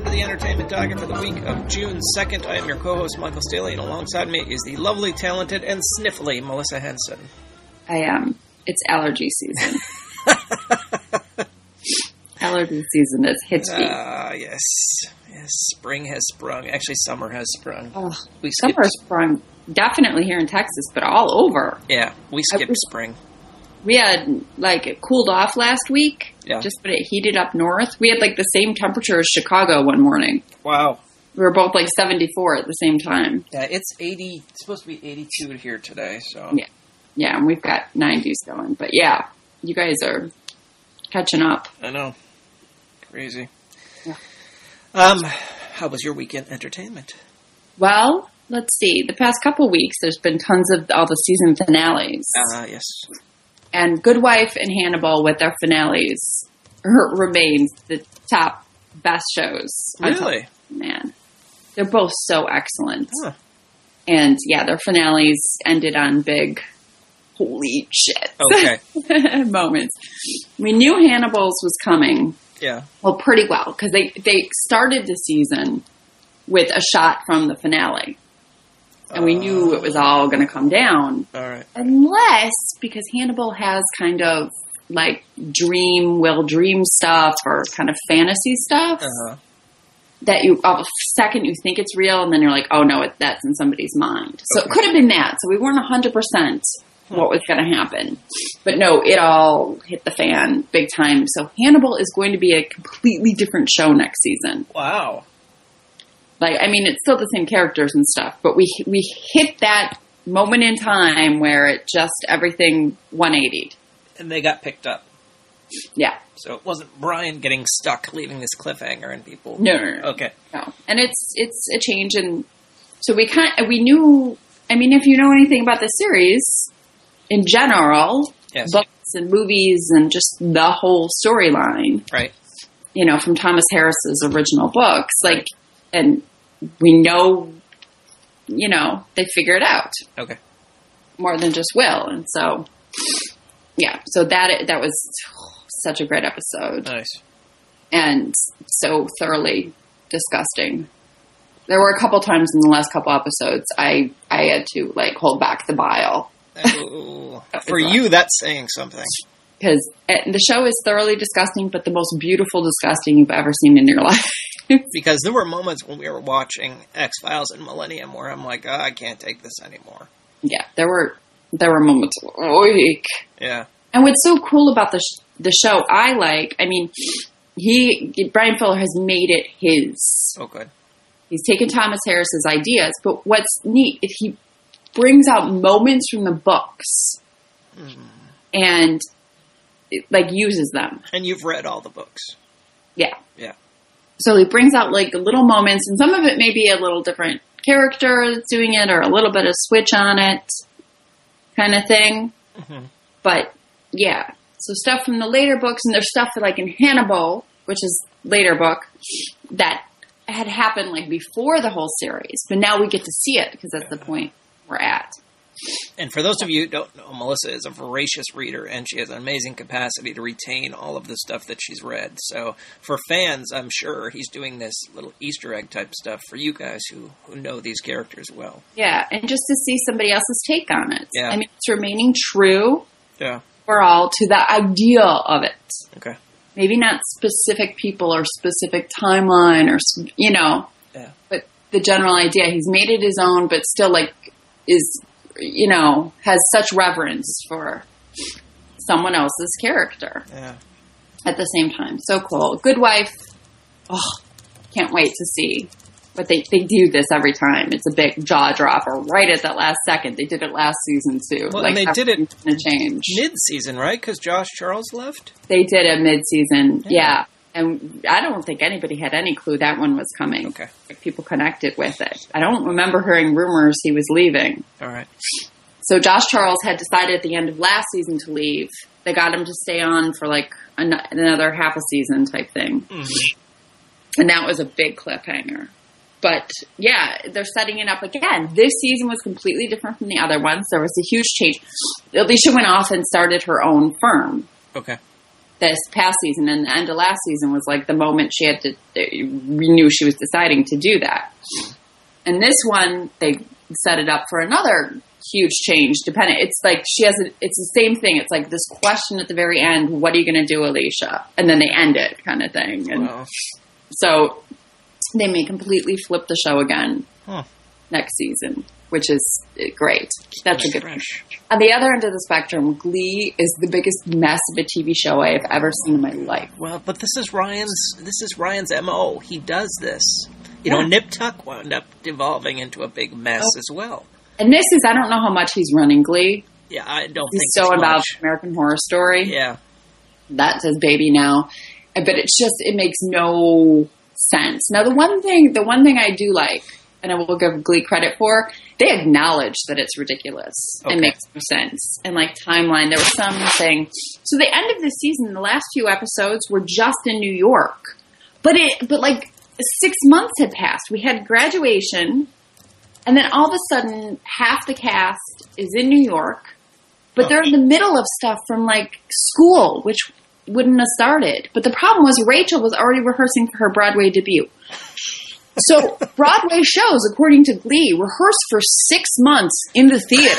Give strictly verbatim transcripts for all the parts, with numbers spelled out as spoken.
welcome to the Entertainment Talker for the week of June second. I am your co-host, Michael Staley, and alongside me is the lovely, talented, and sniffly Melissa Henson. I am. It's allergy season. Allergy season has hit me. Ah, uh, yes. Yes, spring has sprung. Actually, summer has sprung. Oh, we summer has sprung. Definitely here in Texas, but all over. Yeah, we skipped I, spring. We had, like, it cooled off last week. Yeah. Just when it heated up north. We had, like, the same temperature as Chicago one morning. Wow. We were both, like, seventy-four at the same time. Yeah, it's eighty. It's supposed to be eighty-two here today, so. Yeah. Yeah, and we've got nineties going. But, yeah, you guys are catching up. I know. Crazy. Yeah. Um, how was your weekend entertainment? Well, let's see. The past couple weeks, there's been tons of all the season finales. Ah, uh, yes. And Good Wife and Hannibal with their finales remains the top best shows. Really? Man. They're both so excellent. Huh. And, yeah, their finales ended on big, holy shit okay. moments. We knew Hannibal's was coming. Yeah. Well, pretty well, because they, they started the season with a shot from the finale. And we knew it was all going to come down. All right. Unless, because Hannibal has kind of like dream, will dream stuff or kind of fantasy stuff uh-huh. that you, of a second you think it's real and then you're like, oh no, it, that's in somebody's mind. So okay. it could have been that. So we weren't one hundred percent what was going to happen. But no, it all hit the fan big time. So Hannibal is going to be a completely different show next season. Wow. Like, I mean, it's still the same characters and stuff, but we we hit that moment in time where it just, everything one eighty'd. And they got picked up. Yeah. So it wasn't Brian getting stuck, leaving this cliffhanger and people... No, no, no. Okay. No. And it's it's a change, and so we kind of, we knew, I mean, if you know anything about the series, in general, yes. books and movies and just the whole storyline. Right. You know, from Thomas Harris's original books, like, right. and we know, you know, they figure it out. Okay. More than just Will. And so, yeah. So that that was such a great episode. Nice. And so thoroughly disgusting. There were a couple times in the last couple episodes I, I had to, like, hold back the bile. Oh, for you, that's saying something. Because the show is thoroughly disgusting, but the most beautiful disgusting you've ever seen in your life. Because there were moments when we were watching X-Files and Millennium where I'm like, oh, I can't take this anymore. Yeah, there were there were moments. Oik. Yeah. And what's so cool about the sh- the show, I like, I mean, he Brian Fuller has made it his. Oh, good. He's taken Thomas Harris's ideas, but what's neat is he brings out moments from the books mm. and like uses them. And you've read all the books. Yeah. Yeah. So he brings out like little moments, and some of it may be a little different character that's doing it or a little bit of switch on it kind of thing. Mm-hmm. But yeah. So stuff from the later books, and there's stuff like in Hannibal, which is later book, that had happened like before the whole series. But now we get to see it because that's the point we're at. And for those of you who don't know, Melissa is a voracious reader, and she has an amazing capacity to retain all of the stuff that she's read. So for fans, I'm sure he's doing this little Easter egg type stuff for you guys who, who know these characters well. Yeah, and just to see somebody else's take on it. Yeah. I mean, it's remaining true yeah. for all to the idea of it. Okay. Maybe not specific people or specific timeline or, you know, yeah. but the general idea. He's made it his own, but still, like, is... you know, has such reverence for someone else's character yeah. at the same time. So cool. Good Wife. Oh, can't wait to see. But they, they do this every time. It's a big jaw dropper right at that last second. They did it last season too. Well, like, and they did it gonna change. mid-season, right? Because Josh Charles left? They did it mid-season, yeah. yeah. And I don't think anybody had any clue that one was coming. Okay. Like, people connected with it. I don't remember hearing rumors he was leaving. All right. So Josh Charles had decided at the end of last season to leave. They got him to stay on for like an- another half a season type thing. Mm-hmm. And that was a big cliffhanger. But yeah, they're setting it up again. This season was completely different from the other ones. There was a huge change. Alicia went off and started her own firm. Okay. this past season, and the end of last season was like the moment she had to, we knew she was deciding to do that. And this one, they set it up for another huge change. Depending, it's like she has, a, it's the same thing. It's like this question at the very end: "What are you going to do, Alicia?" And then they end it, kind of thing. And Wow. so they may completely flip the show again Huh. next season, which is great. That's a good one. Fresh. On the other end of the spectrum, Glee is the biggest mess of a T V show I have ever seen in my life. Well, but this is Ryan's. This is Ryan's M O. He does this. You know, Yeah. Nip Tuck wound up devolving into a big mess Oh. as well. And this is, I don't know how much he's running Glee. Yeah, I don't He's think so it's involved much. in American Horror Story. Yeah, That's his baby now. But it's just, it makes no sense. Now, the one thing, the one thing I do like, and I will give Glee credit for, they acknowledge that it's ridiculous. Okay. It makes no sense. And like timeline, there was something. So the end of the season, the last few episodes were just in New York. But it, but like six months had passed. We had graduation, and then all of a sudden, half the cast is in New York, but they're in the middle of stuff from like school, which wouldn't have started. But the problem was Rachel was already rehearsing for her Broadway debut. So Broadway shows, according to Glee, rehearsed for six months in the theater.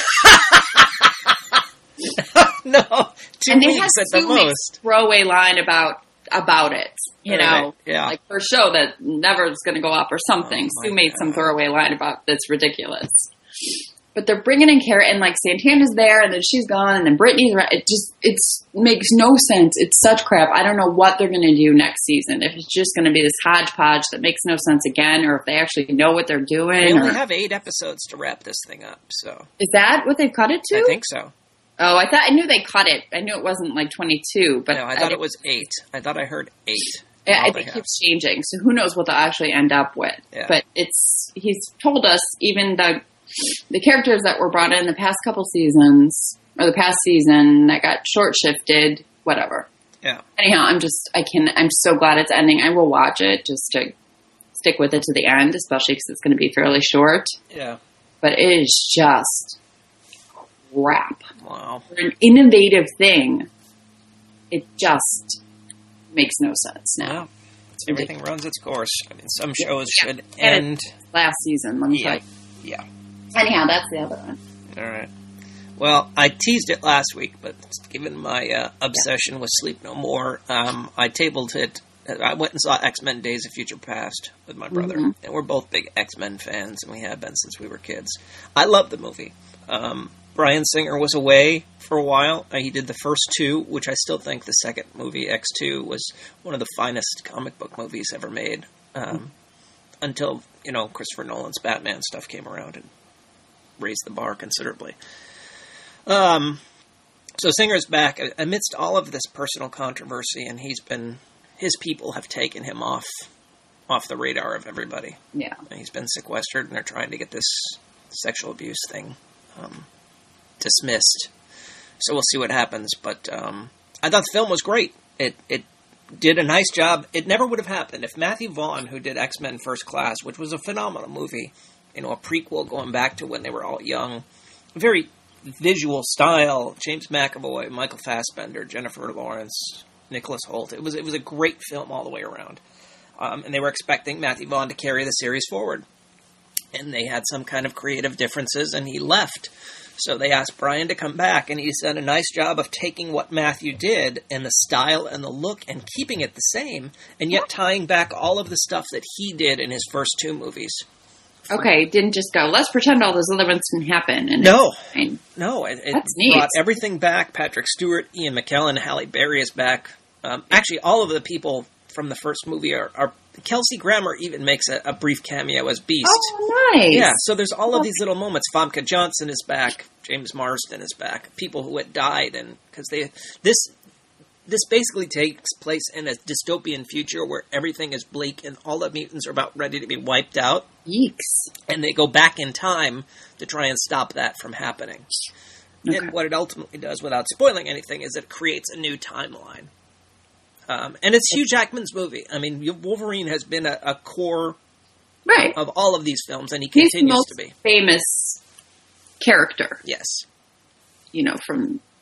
no, two And they weeks had at the Sue make most. a throwaway line about about it, you Right, know, yeah. like her show that never is going to go up or something. Oh, my Sue made some God. throwaway line about that's ridiculous. But they're bringing in Kara, and like Santana's there, and then she's gone, and then Brittany's. Right. It just it's makes no sense. It's such crap. I don't know what they're going to do next season. If it's just going to be this hodgepodge that makes no sense again, or if they actually know what they're doing. They only or- have eight episodes to wrap this thing up, so is that what they've cut it to? I think so. Oh, I thought I knew they cut it. I knew it wasn't like twenty-two, but No, I thought it was eight. I thought I heard eight. Yeah, All I they think it have. keeps changing. So who knows what they'll actually end up with? Yeah. But it's he's told us even the the characters that were brought in the past couple seasons or the past season that got short shifted, whatever. Yeah. Anyhow, I'm just I can I'm so glad it's ending. I will watch it just to stick with it to the end, especially because it's going to be fairly short. Yeah. But it is just crap. Wow. For an innovative thing, it just makes no sense now. Yeah. Everything runs its course. I mean, some shows Yeah. should And end. Last season, let me Yeah. tell you. Yeah. Anyhow, that's the other one. All right. Well, I teased it last week, but given my uh, obsession with Sleep No More, um, I tabled it. I went and saw X-Men Days of Future Past with my brother. Mhm. And we're both big X-Men fans, and we have been since we were kids. I love the movie. Um, Bryan Singer was away for a while. Uh, he did the first two, which I still think the second movie, X two, was one of the finest comic book movies ever made. Um, until, you know, Christopher Nolan's Batman stuff came around and raised the bar considerably. Um, so Singer's back amidst all of this personal controversy, and he's been his people have taken him off off the radar of everybody. Yeah. And he's been sequestered, and they're trying to get this sexual abuse thing um, dismissed. So we'll see what happens. But um, I thought the film was great. It it did a nice job. It never would have happened if Matthew Vaughn, who did X-Men First Class, which was a phenomenal movie, you know, a prequel going back to when they were all young, very visual style, James McAvoy, Michael Fassbender, Jennifer Lawrence, Nicholas Hoult. It was it was a great film all the way around. Um, and they were expecting Matthew Vaughn to carry the series forward. And they had some kind of creative differences, and he left. So they asked Bryan to come back, and he's done a nice job of taking what Matthew did and the style and the look and keeping it the same, and yet tying back all of the stuff that he did in his first two movies. Okay, didn't just go, let's pretend all those other ones didn't happen. And No. it's fine. No, it, it That's neat. brought everything back. Patrick Stewart, Ian McKellen, Halle Berry is back. Um, actually, all of the people from the first movie are... are Kelsey Grammer even makes a, a brief cameo as Beast. Oh, nice. Yeah, so there's all of these little moments. Famke Johnson is back. James Marsden is back. People who had died, and because they this this basically takes place in a dystopian future where everything is bleak and all the mutants are about ready to be wiped out, Yeeks. and they go back in time to try and stop that from happening. Okay. And what it ultimately does, without spoiling anything, is it creates a new timeline. Um, and it's Hugh Jackman's movie. I mean, Wolverine has been a, a core Right. of all of these films, and he He's the continues most to be. famous character, Yes. you know, from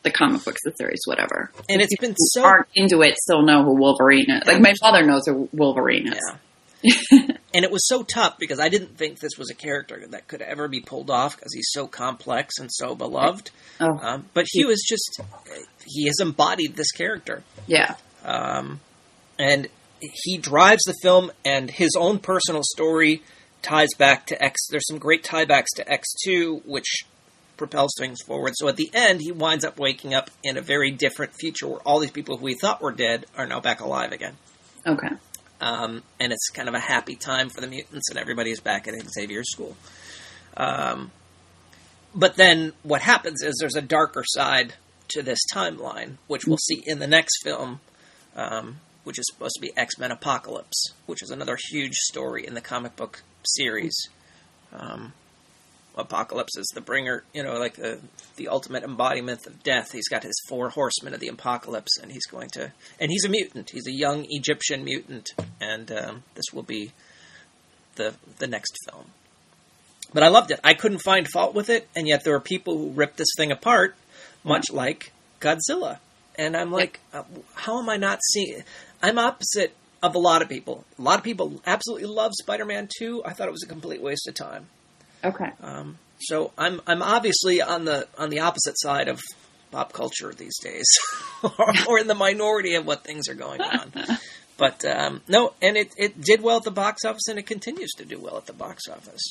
the comic books, the series, whatever. And it's been so... aren't into it still know who Wolverine is. Like, my mother knows who Wolverine is. Yeah. And it was so tough because I didn't think this was a character that could ever be pulled off because he's so complex and so beloved. Oh. Um, but Hugh is just, he has embodied this character. Yeah. Um, and he drives the film, and his own personal story ties back to X. There's some great tiebacks to X two, which propels things forward. So at the end, he winds up waking up in a very different future where all these people who we thought were dead are now back alive again. Okay. Um, and it's kind of a happy time for the mutants, and everybody's back at Xavier's school. Um, but then what happens is there's a darker side to this timeline, which we'll see in the next film, um, which is supposed to be X-Men Apocalypse, which is another huge story in the comic book series. Um, Apocalypse is the bringer, you know, like the the ultimate embodiment of death. He's got his four horsemen of the apocalypse, and he's going to, and he's a mutant. He's a young Egyptian mutant, and um, this will be the the next film. But I loved it. I couldn't find fault with it, and yet there are people who ripped this thing apart, much like Godzilla. And I'm like, uh, how am I not seeing? I'm opposite of a lot of people. A lot of people absolutely love Spider-Man two. I thought it was a complete waste of time. Okay. Um, so I'm I'm obviously on the on the opposite side of pop culture these days, or, or in the minority of what things are going on. But um, no, and it, it did well at the box office, and it continues to do well at the box office.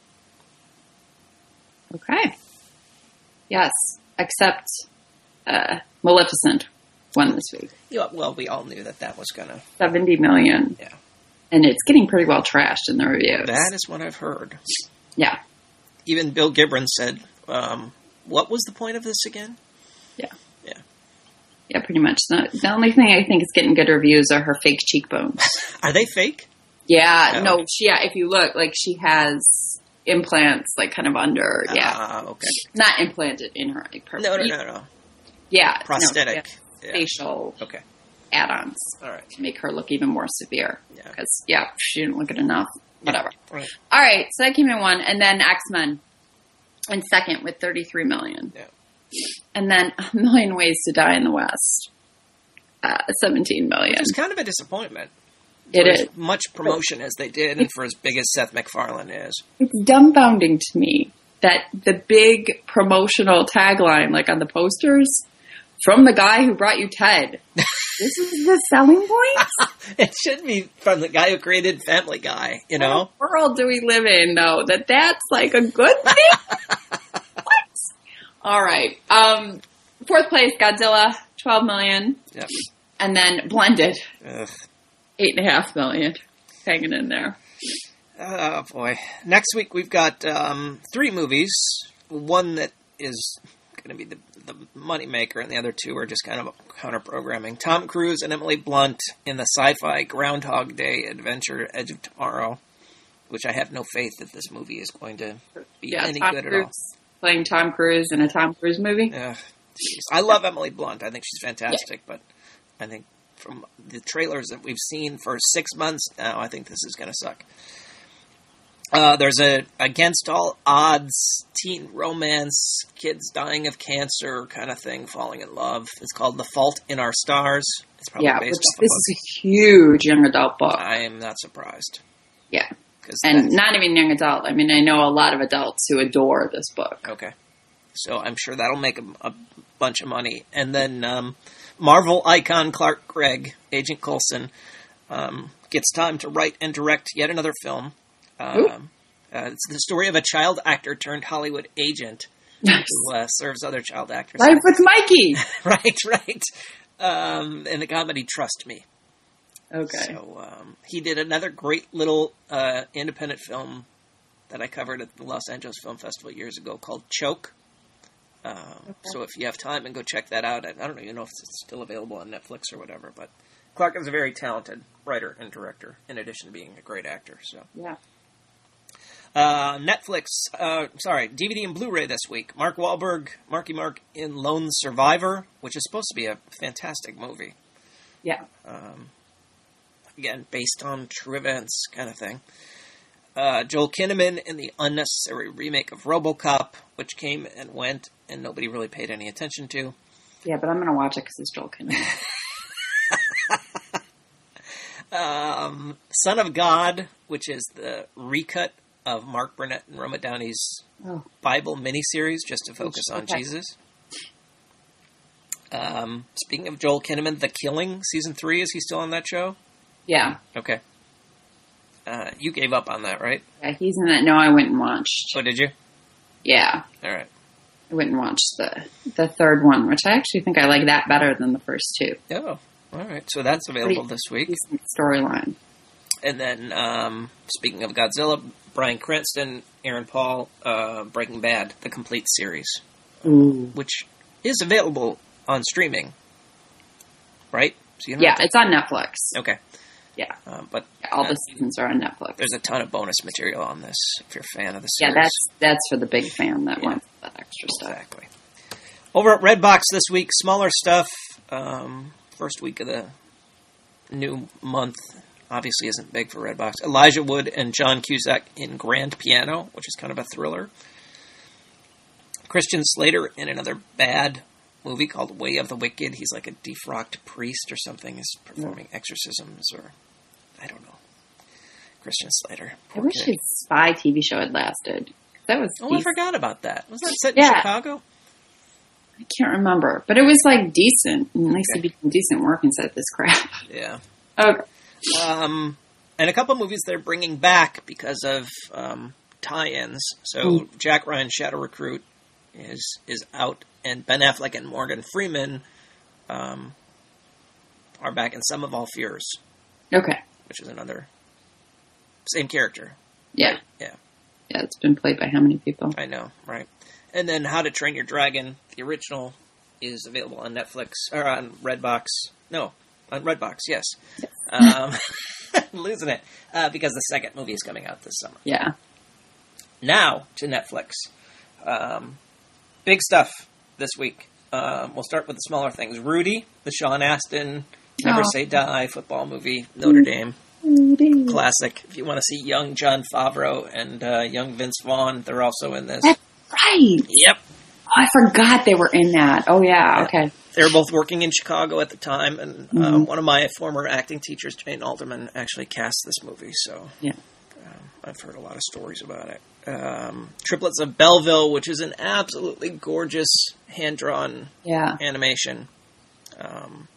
Okay. Yes, except uh, Maleficent won this week. Yeah, well, we all knew that that was going to... seventy million dollars. Yeah. And it's getting pretty well trashed in the reviews. That is what I've heard. Yeah. Even Bill Gibran said, um, what was the point of this again? Yeah. Yeah. Yeah, pretty much. The, the only thing I think is getting good reviews are her fake cheekbones. Are they fake? Yeah. Oh. No, she, yeah, if you look, like, she has implants, like, kind of under, yeah. Ah, okay. Not implanted in her, like, perfect. No, no, no, no. Yeah. Prosthetic. No, yeah. Facial Okay. add-ons. All right. To make her look even more severe. Yeah. Because, yeah, she didn't look good enough. Whatever. Yeah. Right. All right, so that came in one, and then X-Men in second with thirty-three million. Yeah. And then A Million Ways to Die in the West, uh, seventeen million. Which is kind of a disappointment. It for is. as much promotion as they did, and for as big as Seth MacFarlane is. It's dumbfounding to me that the big promotional tagline, like on the posters, from the guy who brought you Ted. This is the selling point? It should be from the guy who created Family Guy, you know? What world do we live in, though, that that's like a good thing? What? All right. Um, fourth place, Godzilla, twelve million. Yep. And then Blended, Ugh. eight and a half million. Hanging in there. Oh, boy. Next week we've got um, three movies. One that is going to be the, the moneymaker, and the other two are just kind of counter-programming. Tom Cruise and Emily Blunt in the sci-fi Groundhog Day adventure Edge of Tomorrow, which I have no faith that this movie is going to be Yeah, any Tom good Cruise at all. playing Tom Cruise in a Tom Cruise movie. Ugh, jeez. I love Emily Blunt. I think she's fantastic, yeah. But I think from the trailers that we've seen for six months now, I think this is going to suck. Uh, there's a Against All Odds teen romance, kids dying of cancer kind of thing, falling in love. It's called The Fault in Our Stars. It's probably yeah, based which, off this a is a huge young adult book. I am not surprised. Yeah. And not even young adult. I mean, I know a lot of adults who adore this book. Okay. So I'm sure that'll make a, a bunch of money. And then um, Marvel icon Clark Gregg, Agent Coulson, um, gets time to write and direct yet another film. Um, uh, it's the story of a child actor turned Hollywood agent nice. who uh, serves other child actors. Life with Mikey! right, right. Um, and the comedy Trust Me. Okay. So um, he did another great little uh, independent film that I covered at the Los Angeles Film Festival years ago called Choke. Uh, okay. So if you have time, and go check that out. I, I don't even know if it's still available on Netflix or whatever, but Clark is a very talented writer and director, in addition to being a great actor. So yeah. Uh, Netflix, uh, sorry, D V D and Blu-ray this week. Mark Wahlberg, Marky Mark in Lone Survivor, which is supposed to be a fantastic movie. Yeah. Um, again, based on true events kind of thing. Uh, Joel Kinnaman in the unnecessary remake of RoboCop, which came and went, and nobody really paid any attention to. Yeah, but I'm going to watch it because it's Joel Kinnaman. um, Son of God, which is the recut of Mark Burnett and Roma Downey's oh. Bible miniseries, just to focus on okay. Jesus. Um, speaking of Joel Kinnaman, The Killing, season three, is he still on that show? Yeah. Okay. Uh, you gave up on that, right? Yeah, he's in that. No, I went and watched. Oh, did you? Yeah. All right. I went and watched the the third one, which I actually think I like that better than the first two. Oh, all right. So that's available Pretty this week. Decent storyline. And then, um, speaking of Godzilla, Bryan Cranston, Aaron Paul, uh, Breaking Bad, the complete series, Ooh. which is available on streaming, right? So you yeah, to... it's on Netflix. Okay. Yeah. Um, but yeah, all uh, the seasons are on Netflix. There's a ton of bonus material on this if you're a fan of the series. Yeah, that's that's for the big fan that yeah. wants that extra stuff. Exactly. Over at Redbox this week, smaller stuff. Um, first week of the new month obviously isn't big for Redbox. Elijah Wood and John Cusack in Grand Piano, which is kind of a thriller. Christian Slater in another bad movie called Way of the Wicked. He's like a defrocked priest or something. He's performing yeah. exorcisms or... I don't know. Christian Slater. I wish kid. his spy T V show had lasted. That was Oh, decent. I forgot about that. Was that set yeah. in Chicago? I can't remember. But it was like decent. At least okay. it'd be decent work instead of this crap. Yeah. Okay. Um, and a couple movies they're bringing back because of um, tie-ins. So mm. Jack Ryan Shadow Recruit is is out, and Ben Affleck and Morgan Freeman um, are back in Sum of All Fears. Okay. Which is another same character. Yeah. Right? Yeah. Yeah, it's been played by how many people? I know, right? And then How to Train Your Dragon, the original, is available on Netflix, or on Redbox. No, on Redbox, yes. yes. Um, losing it, uh, because the second movie is coming out this summer. Yeah. Now, to Netflix. Um, big stuff this week. Um, we'll start with the smaller things. Rudy, the Sean Astin, Never oh. Say Die football movie, Notre Dame. Rudy. Classic. If you want to see young Jon Favreau and uh, young Vince Vaughn, they're also in this. That's right. Yep. Oh, I forgot they were in that. Oh, yeah. yeah. Okay. They were both working in Chicago at the time, and mm-hmm. um, one of my former acting teachers, Jane Alderman, actually cast this movie, so yeah. um, I've heard a lot of stories about it. Um, Triplets of Belleville, which is an absolutely gorgeous hand-drawn yeah. animation. Um,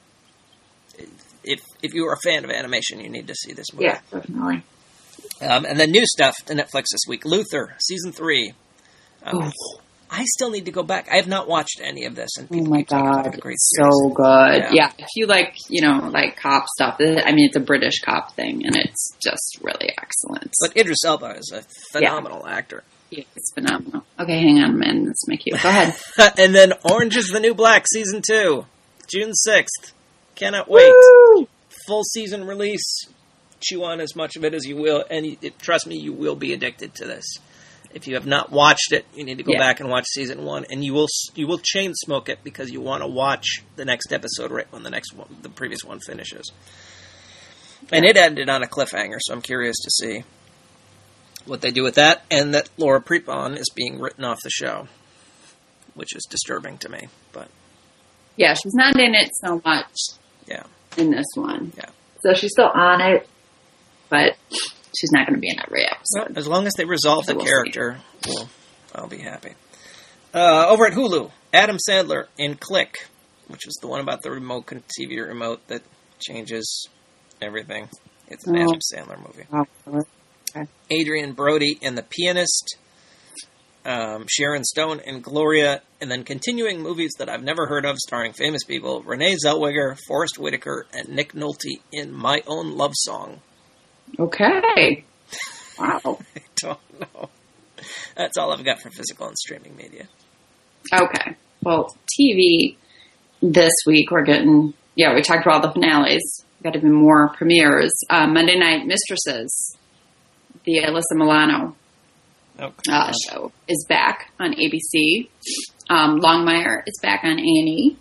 if if you are a fan of animation, you need to see this movie. Yeah, definitely. Um, and then new stuff to Netflix this week. Luther, season three. Um, I still need to go back. I have not watched any of this. And oh my god, it's great so good. Yeah. yeah, if you like, you know, like cop stuff, I mean, it's a British cop thing, and it's just really excellent. But Idris Elba is a phenomenal yeah. actor. Yeah, it's phenomenal. Okay, hang on, man. Let's make you. Go ahead. And then Orange is the New Black, season two, June sixth. Cannot wait. Woo! Full season release. Chew on as much of it as you will, and it, trust me, you will be addicted to this. If you have not watched it, you need to go yeah. back and watch season one, and you will you will chain smoke it because you want to watch the next episode right when the next one, the previous one finishes. And it ended on a cliffhanger, so I'm curious to see what they do with that, and that Laura Prepon is being written off the show, which is disturbing to me. But yeah, she's not in it so much. Yeah, in this one. Yeah, so she's still on it, but she's not going to be in every episode. Well, as long as they resolve so the we'll character, well, I'll be happy. Uh, over at Hulu, Adam Sandler in Click, which is the one about the remote T V remote that changes everything. It's an oh. Adam Sandler movie. Oh. Okay. Adrian Brody in The Pianist, um, Sharon Stone in Gloria, and then continuing movies that I've never heard of starring famous people, Renee Zellweger, Forrest Whitaker, and Nick Nolte in My Own Love Song. Okay. Wow. I don't know. That's all I've got for physical and streaming media. Okay. Well, T V this week, we're getting, yeah, we talked about all the finales. We've got even more premieres. Uh, Monday Night Mistresses, the Alyssa Milano okay. uh, show, is back on A B C. Um, Longmire is back on A and E.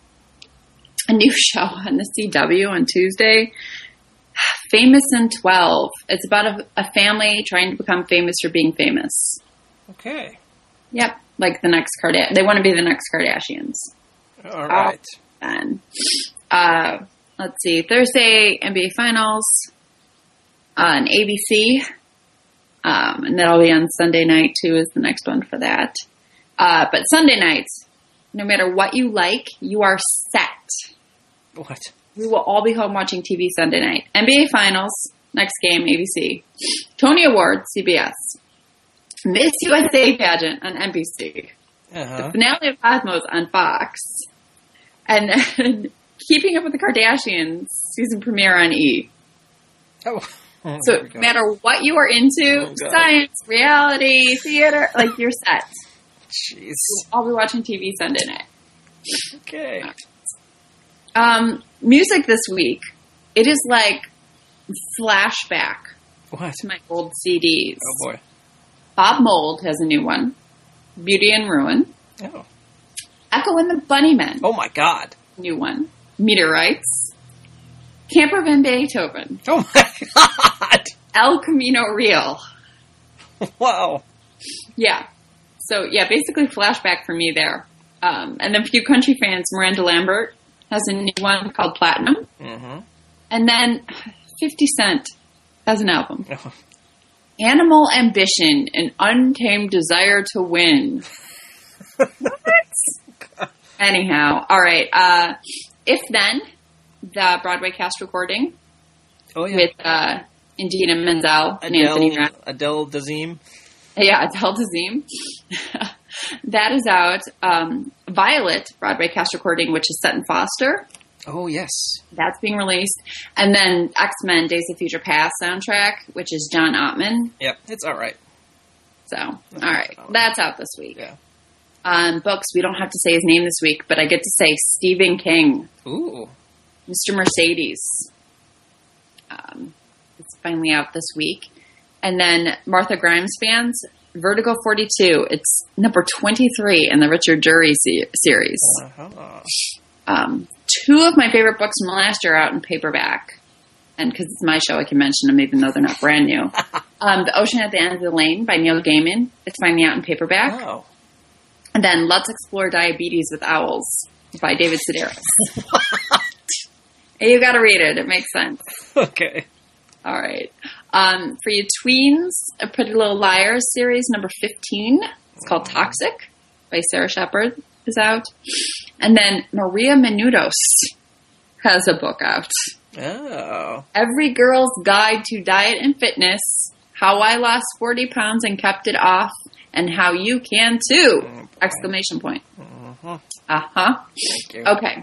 A new show on the C W on Tuesday, Famous in twelve. It's about a, a family trying to become famous for being famous. Okay. Yep. Like the next Kardashian. They want to be the next Kardashians. All right. Then, uh, let's see. Thursday, N B A Finals on A B C. Um, and that'll be on Sunday night, too, is the next one for that. Uh, but Sunday nights, no matter what you like, you are set. What? We will all be home watching T V Sunday night. N B A Finals, next game, A B C. Tony Awards, C B S. Miss U S A pageant on N B C. Uh-huh. The finale of Cosmos on Fox. And then Keeping Up with the Kardashians season premiere on E! Oh. Oh, so no matter what you are into, oh, science, reality, theater, like you're set. Jeez. I'll be watching T V Sunday night. Okay. Um, music this week. It is like flashback what? to my old C Ds. Oh boy. Bob Mould has a new one. Beauty and Ruin. Oh. Echo and the Bunnymen. Oh my God. New one. Meteorites. Camper Van Beethoven. Oh my God. El Camino Real. Wow. Yeah. So yeah, basically flashback for me there. Um, and then for you country fans, Miranda Lambert has a new one called Platinum. Mm-hmm. And then fifty Cent has an album. Oh. Animal Ambition, an Untamed Desire to Win. What? Anyhow, all right. Uh, If Then, the Broadway cast recording. Oh, yeah. With uh, Indina Menzel and Anthony Rapp. Adele Dazeem. Yeah, Adele Dazeem. That is out. Um, Violet, Broadway cast recording, which is set in Foster. Oh, yes. That's being released. And then X-Men Days of Future Past soundtrack, which is John Ottman. Yep, it's all right. So, all right. That's out this week. Yeah. Um, books, we don't have to say his name this week, but I get to say Stephen King. Ooh. Mister Mercedes. Um, it's finally out this week. And then Martha Grimes fans, Vertigo forty-two. It's number twenty-three in the Richard Jury se- series. Uh-huh. Um, two of my favorite books from last year are out in paperback. And because it's my show, I can mention them even though they're not brand new. um, The Ocean at the End of the Lane by Neil Gaiman. It's finally out in paperback. Oh. And then Let's Explore Diabetes with Owls by David Sedaris. You got to read it. It makes sense. Okay. All right. Um, for you tweens, A Pretty Little Liars series number fifteen. It's called Toxic by Sarah Shepard is out. And then Maria Menounos has a book out. Oh. Every Girl's Guide to Diet and Fitness, How I Lost forty pounds and Kept It Off, and How You Can Too! Oh, exclamation point. Uh-huh. Uh-huh. Thank you. Okay.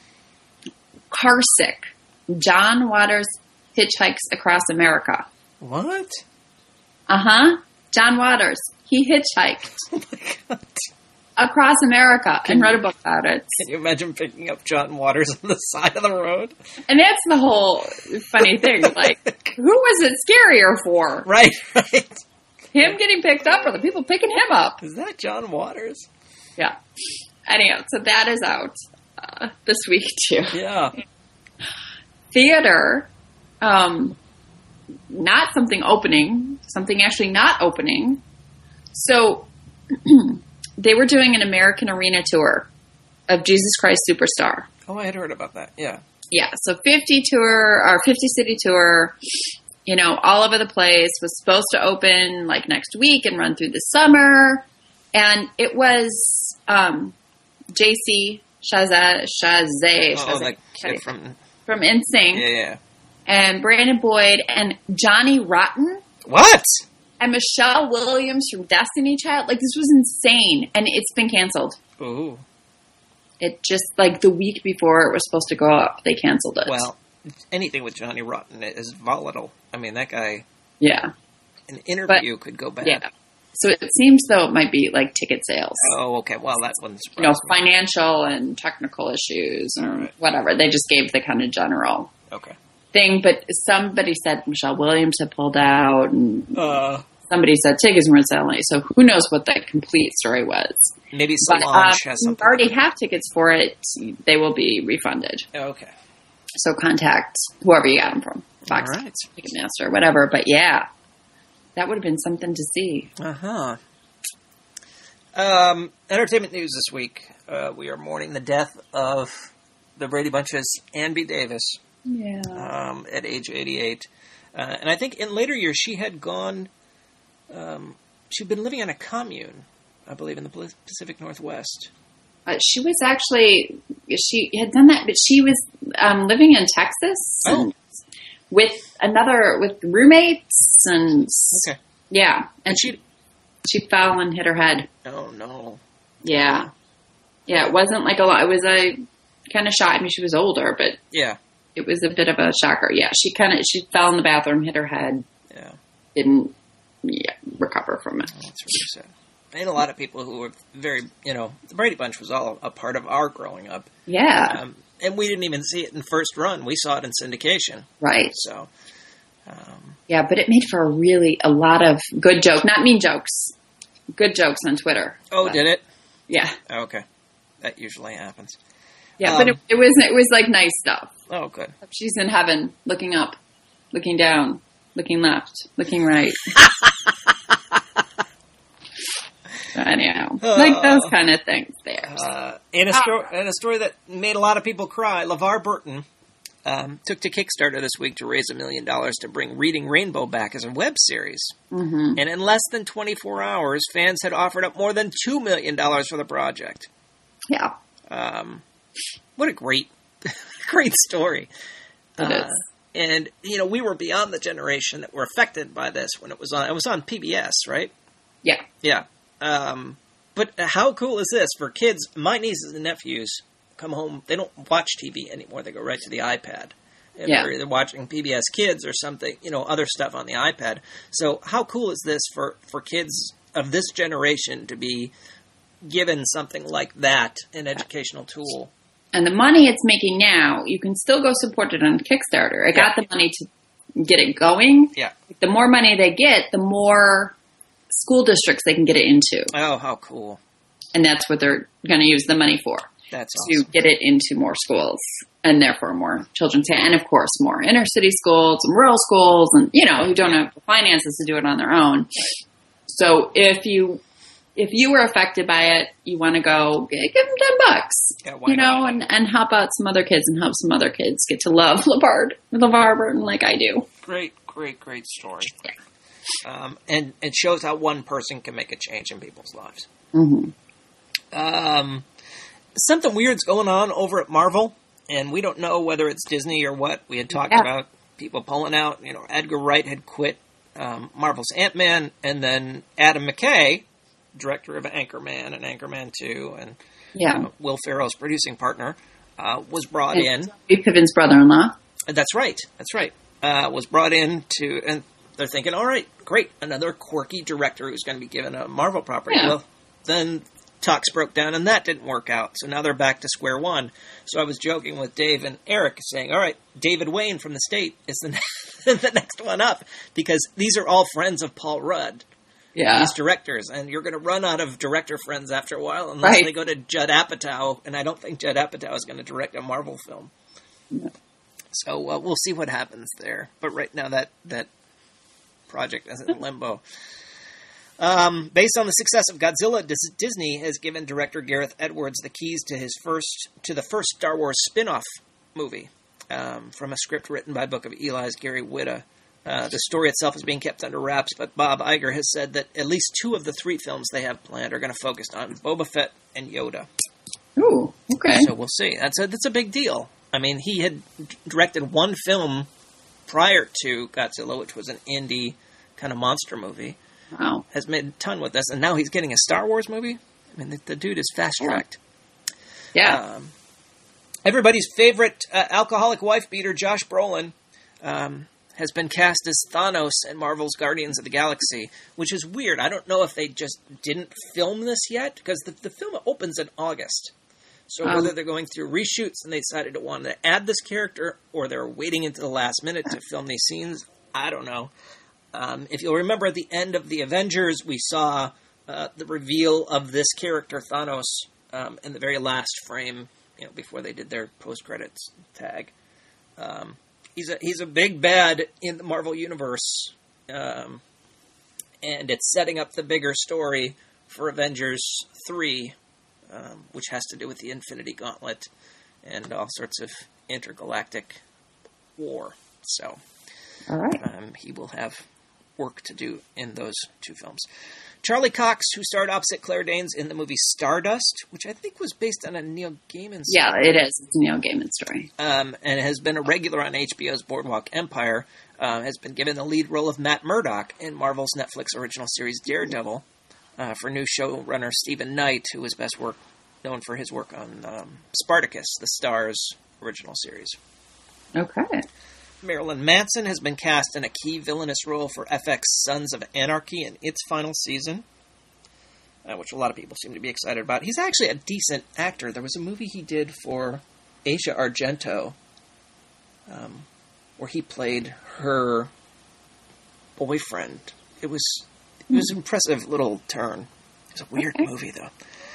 Carsick. John Waters hitchhikes across America. What? Uh-huh. John Waters. He hitchhiked Oh my God. across America Can and you- wrote a book about it. Can you imagine picking up John Waters on the side of the road? And that's the whole funny thing. Like, who was it scarier for? Right, right. Him getting picked up or the people picking him up? Is that John Waters? Yeah. Anyhow, so that is out uh, this week, too. Yeah. Theater, um, not something opening, something actually not opening. So they were doing an American Arena tour of Jesus Christ Superstar. Oh, I had heard about that. Yeah. Yeah, so fifty tour, or fifty city tour, you know, all over the place, was supposed to open like next week and run through the summer. And it was um, J C Chazé, Chazé, Oh, that kid from... from N Sync, Yeah, yeah. and Brandon Boyd, and Johnny Rotten, What? and Michelle Williams from Destiny Child. Like, this was insane, and it's been canceled. Ooh. It just, like, the week before it was supposed to go up, they canceled it. Well, anything with Johnny Rotten is volatile. I mean, that guy, yeah. an interview could go bad. Yeah. So it seems though it might be like ticket sales. Oh, okay. Well, that one's You know, financial and technical issues or Right. whatever. They just gave the kind of general Okay. thing. But somebody said Michelle Williams had pulled out, and Uh, somebody said tickets weren't selling. So who knows what the complete story was. maybe But Solange uh, has if you something. already have tickets for it, they will be refunded. Okay. So contact whoever you got them from. Fox, All right. Ticketmaster, whatever. But yeah, that would have been something to see. Uh-huh. Um, entertainment news this week. Uh, we are mourning the death of the Brady Bunch's Ann B. Davis. Yeah. Um, at age eighty-eight. Uh, and I think in later years she had gone, um, she'd been living on a commune, I believe, in the Pacific Northwest. Uh, she was actually, she had done that, but she was um, living in Texas Oh. and with another, with roommates and, Okay. yeah. And she, she, she fell and hit her head. oh no. Yeah. Yeah, it wasn't like a lot, it was a kind of shock. I mean, she was older, but Yeah. it was a bit of a shocker. Yeah, she kind of, she fell in the bathroom, hit her head, Yeah. didn't, yeah, recover from it. That's really sad. And a lot of people who were very, you know, the Brady Bunch was all a part of our growing up. Yeah. Um, and we didn't even see it in first run. We saw it in syndication. Right. So, um, Yeah, but it made for a really, a lot of good jokes, not mean jokes, good jokes on Twitter. oh, But, did it? Yeah. Oh, okay. That usually happens. Yeah, Um, but it, it was, it was like nice stuff. Oh, good. She's in heaven, looking up, looking down, looking left, looking right. Anyhow, like those kind of things there. Uh, in a story, in a story that made a lot of people cry, LeVar Burton um, took to Kickstarter this week to raise a million dollars to bring Reading Rainbow back as a web series. Mm-hmm. And in less than twenty-four hours, fans had offered up more than two million dollars for the project. Yeah, Um, what a great, great story. it Uh, is. And, you know, we were beyond the generation that were affected by this when it was on, it was on P B S, right? Yeah, Yeah. Um, but how cool is this for kids? My nieces and nephews come home. They don't watch T V anymore. They go right to the iPad. And Yeah. They're either watching P B S Kids or something, you know, other stuff on the iPad. So how cool is this for, for kids of this generation to be given something like that, an educational tool? and the money it's making now, you can still go support it on Kickstarter. It got Yeah. the money to get it going. Yeah. The more money they get, the more school districts they can get it into, Oh, how cool. and that's what they're going to use the money for. That's To awesome. get it into more schools and therefore more children's, and of course more inner city schools and rural schools and, you know, who don't have the finances to do it on their own. So if you, if you were affected by it, you want to go give them ten bucks, Yeah, why you know, not? and, and help out some other kids and help some other kids get to love LeVar, LeVar Burton like I do. Great, great, great story. Um, and it shows how one person can make a change in people's lives. Mm-hmm. Um, something weird's going on over at Marvel, and we don't know whether it's Disney or what. We had talked Yeah. about people pulling out. You know, Edgar Wright had quit um, Marvel's Ant-Man, and then Adam McKay, director of Anchorman and Anchorman two, and Yeah. uh, Will Ferrell's producing partner, uh, was brought in. Zoe Piven's brother-in-law. That's right. That's right. Uh, was brought in to, and they're thinking, all right, great, another quirky director who's going to be given a Marvel property. Yeah. Well, then talks broke down, and that didn't work out. So now they're back to square one. So I was joking with Dave and Eric, saying, all right, David Wayne from The State is the, the next one up, because these are all friends of Paul Rudd, Yeah. these directors, and you're going to run out of director friends after a while unless Right. they go to Judd Apatow, and I don't think Judd Apatow is going to direct a Marvel film. No. So uh, we'll see what happens there. But right now that, that project is in limbo. Um, based on the success of Godzilla, Dis- Disney has given director Gareth Edwards the keys to his first to the first Star Wars spin-off movie um, from a script written by Book of Eli's Gary Whitta. Uh, the story itself is being kept under wraps, but Bob Iger has said that at least two of the three films they have planned are going to focus on Boba Fett and Yoda. Ooh, okay. So we'll see. That's a, that's a big deal. I mean, he had directed one film prior to Godzilla, which was an indie kind of monster movie. Wow. Has made a ton with this, and now he's getting a Star Wars movie. I mean, the, the dude is fast-tracked. Yeah. Um, everybody's favorite uh, alcoholic wife-beater, Josh Brolin, um, has been cast as Thanos in Marvel's Guardians of the Galaxy, which is weird. I don't know if they just didn't film this yet, because the, the film opens in August. So Um, whether they're going through reshoots and they decided to want to add this character, or they're waiting until the last minute to film these scenes, I don't know. Um, if you'll remember at the end of the Avengers, we saw uh, the reveal of this character, Thanos, um, in the very last frame, you know, before they did their post-credits tag. Um, he's a he's a big bad in the Marvel Universe, um, and it's setting up the bigger story for Avengers three, um, which has to do with the Infinity Gauntlet and all sorts of intergalactic war. So, all right, um, he will have work to do in those two films. Charlie Cox, who starred opposite Claire Danes in the movie Stardust, which I think was based on a Neil Gaiman story. Yeah, it is. It's a Neil Gaiman story. Um, and has been a regular on H B O's Boardwalk Empire, uh, has been given the lead role of Matt Murdock in Marvel's Netflix original series Daredevil, uh, for new showrunner Stephen Knight, who is best work known for his work on um, Spartacus, the Starz original series. Okay. Marilyn Manson has been cast in a key villainous role for F X Sons of Anarchy in its final season, uh, which a lot of people seem to be excited about. He's actually a decent actor. There was a movie he did for Asia Argento, um, where he played her boyfriend. It was it was an impressive little turn. It was a weird okay. movie, though.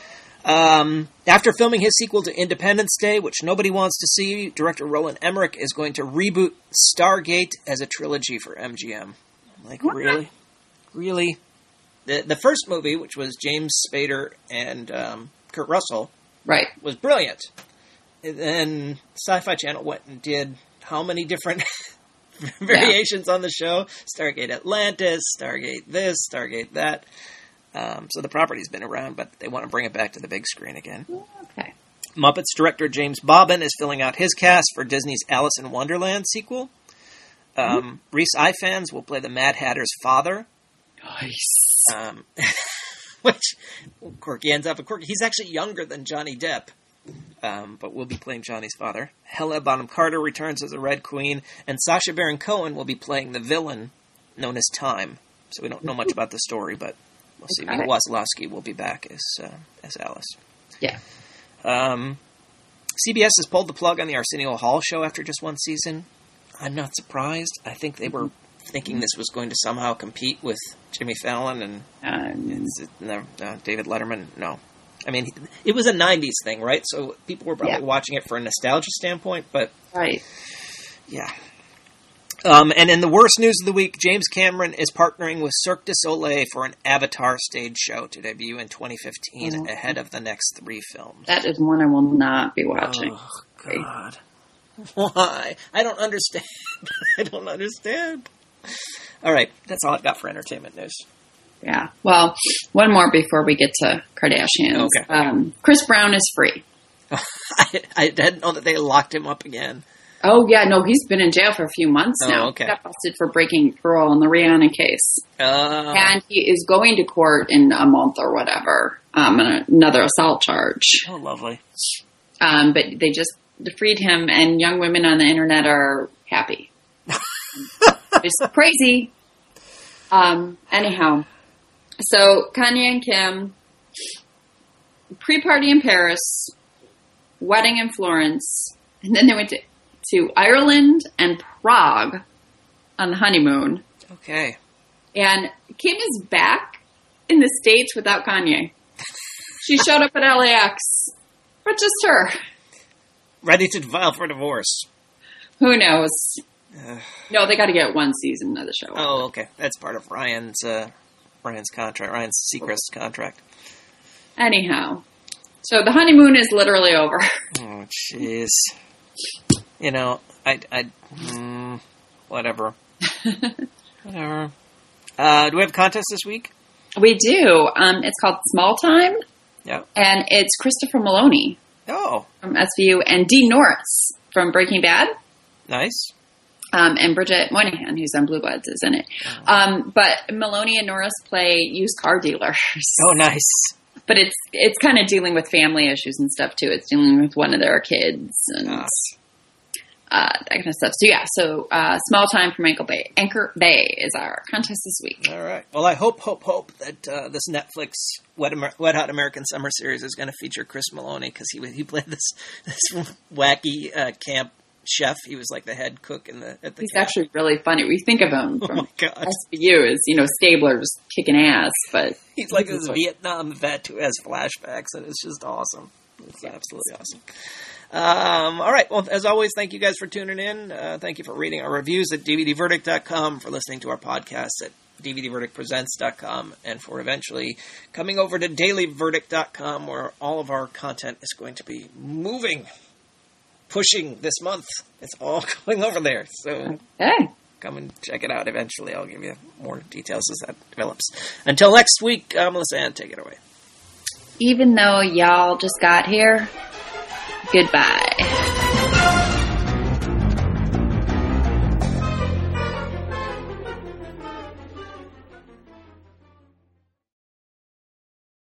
Um, after filming his sequel to Independence Day, which nobody wants to see, director Roland Emmerich is going to reboot Stargate as a trilogy for M G M. Like, what? really? Really? The the first movie, which was James Spader and um, Kurt Russell, right, was brilliant. And then Sci-Fi Channel went and did how many different variations yeah. on the show? Stargate Atlantis, Stargate this, Stargate that. Um, so the property's been around, but they want to bring it back to the big screen again. Okay. Muppets director James Bobbin is filling out his cast for Disney's Alice in Wonderland sequel. Um, mm-hmm. Rhys Ifans will play the Mad Hatter's father. Nice. Um, which, quirky ends up a quirky. He's actually younger than Johnny Depp, um, but will be playing Johnny's father. Helena Bonham Carter returns as the Red Queen, and Sacha Baron Cohen will be playing the villain known as Time. So we don't know much about the story, but we'll see. Mia Wasilowski will be back as uh, as Alice. Yeah. Um, C B S has pulled the plug on the Arsenio Hall show after just one season. I'm not surprised. I think they were thinking this was going to somehow compete with Jimmy Fallon and um, no, uh, David Letterman. No. I mean, it was a nineties thing, right? So people were probably yeah. watching it for a nostalgia standpoint, but... Right. Yeah. Um, and in the worst news of the week, James Cameron is partnering with Cirque du Soleil for an Avatar stage show to debut in twenty fifteen, mm-hmm. ahead of the next three films. That is one I will not be watching. Oh, God. Why? I don't understand. I don't understand. All right, that's all I've got for entertainment news. Yeah. Well, one more before we get to Kardashians. Okay. Um, Chris Brown is free. I, I didn't know that they locked him up again. Oh, yeah. No, he's been in jail for a few months oh, now. Okay. He got busted for breaking parole in the Rihanna case. Uh, and he is going to court in a month or whatever um, on another assault charge. Oh, lovely. Um, but they just freed him, and young women on the internet are happy. It's crazy. Um, anyhow, so Kanye and Kim, pre-party in Paris, wedding in Florence, and then they went to, to Ireland and Prague on the honeymoon. Okay. And Kim is back in the States without Kanye. She showed up at L A X, but just her. Ready to file for divorce. Who knows? No, they got to get one season of the show. Oh, okay. That's part of Ryan's uh, Ryan's contract, Ryan's Seacrest contract. Anyhow, so the honeymoon is literally over. Oh, jeez. You know, I, I, mm, whatever, whatever. Uh, do we have a contest this week? We do. Um, it's called Small Time. Yeah. And it's Christopher Maloney. Oh. From S V U, and Dean Norris from Breaking Bad. Nice. Um, and Bridget Moynihan, who's on Blue Bloods, is in it. Oh. Um, but Maloney and Norris play used car dealers. Oh, nice. But it's it's kind of dealing with family issues and stuff, too. It's dealing with one of their kids and uh, that kind of stuff. So, yeah. So, uh, Small Time from Anchor Bay. Anchor Bay is our contest this week. All right. Well, I hope, hope, hope that uh, this Netflix Wet, Amer- Wet Hot American Summer series is going to feature Chris Maloney, because he he played this this wacky uh, camp chef. He was like the head cook in the at the He's camp. actually really funny. We think of him from oh S V U as, you know, Stabler's kicking ass, but he's like this Vietnam vet who has flashbacks, and it's just awesome. It's absolutely awesome. Um, all right. Well, as always, thank you guys for tuning in. Uh, thank you for reading our reviews at D V D verdict dot com, for listening to our podcasts at D V D verdict presents dot com and for eventually coming over to daily verdict dot com, where all of our content is going to be moving, pushing this month. It's all going over there. So okay. Come and check it out eventually. I'll give you more details as that develops. Until next week, uh, Melissa Ann, take it away. Even though y'all just got here, goodbye.